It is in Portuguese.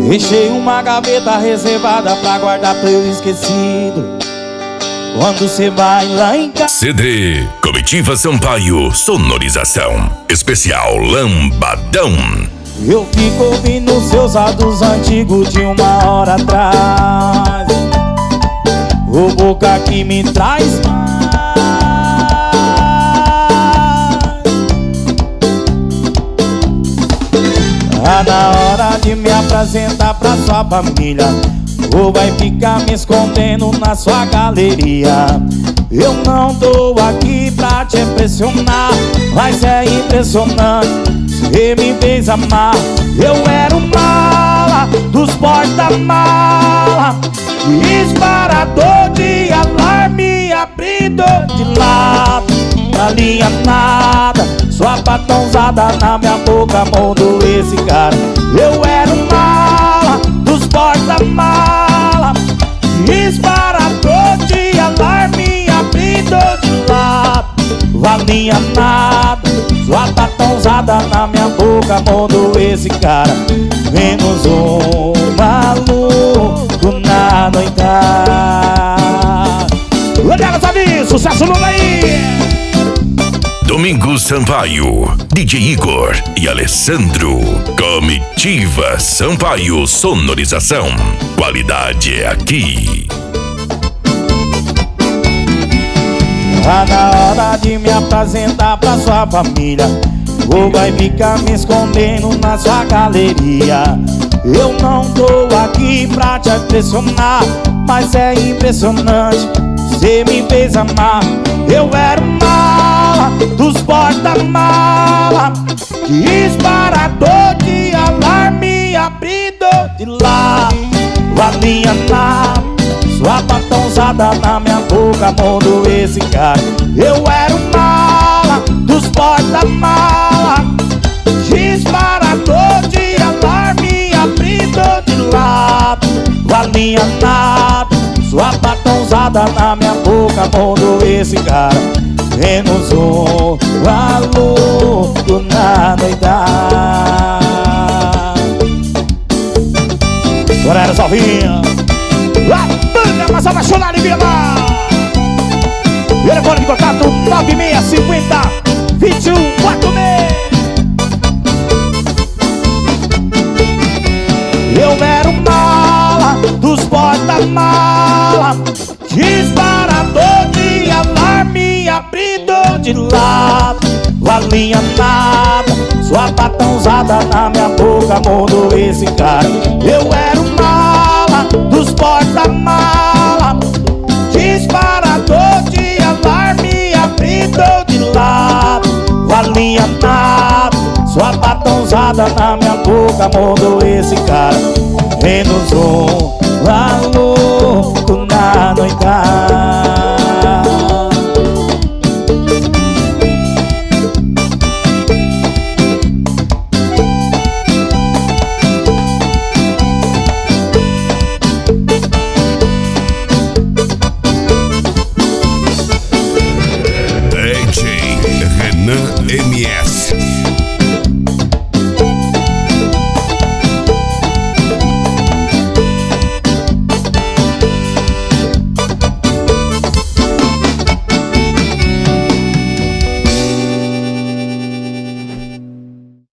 Deixei uma gaveta reservada pra guardar teu esquecido. Quando cê vai lá em casa. CD Comitiva Sampaio, sonorização especial Lambadão. Eu fico ouvindo seus áudios antigos de 1 hora atrás. O boca que me traz mais. Tá na hora de me apresentar pra sua família, ou vai ficar me escondendo na sua galeria. Eu não tô aqui pra te impressionar, mas é impressionante, você me fez amar. Eu era um mala dos porta-mala, disparador de alarme, abridor de lado, galinha nada, sua patãozada na minha boca mandou esse cara. Eu era um mala dos porta-mala, disparador de alarme, abridor de lado, valia nada, sua patãozada na minha boca mandou esse cara. Menos um maluco na noitada. Olha, sabe, sucesso no aí! Domingos Sampaio, DJ Igor e Alessandro. Comitiva Sampaio, sonorização. Qualidade é aqui. Tá na hora de me apresentar pra sua família, ou vai ficar me escondendo na sua galeria. Eu não tô aqui pra te impressionar, mas é impressionante, você me fez amar. Eu era um mala dos porta-mala, disparador de alarme, abridor de lado, valia nada, sua patãozada na minha boca mandou esse cara. Eu era um mala dos porta-mala, disparador de alarme, abridor de lado, valia nada, sua patãozada na minha boca mandou esse cara. Menos um maluco na noitada. Horário Salvinha, a banda mais apaixonada em Vila. Telefone de contato 9650-2146. Eu era um mala dos porta-mala, disparador de alarme, abridor de lado, valia nada, sua patãozada na minha boca mandou esse cara. Eu era um mala dos porta-mala, disparador de alarme, abridor de lado, valia nada, sua patãozada na minha boca mandou esse cara. Menos um maluco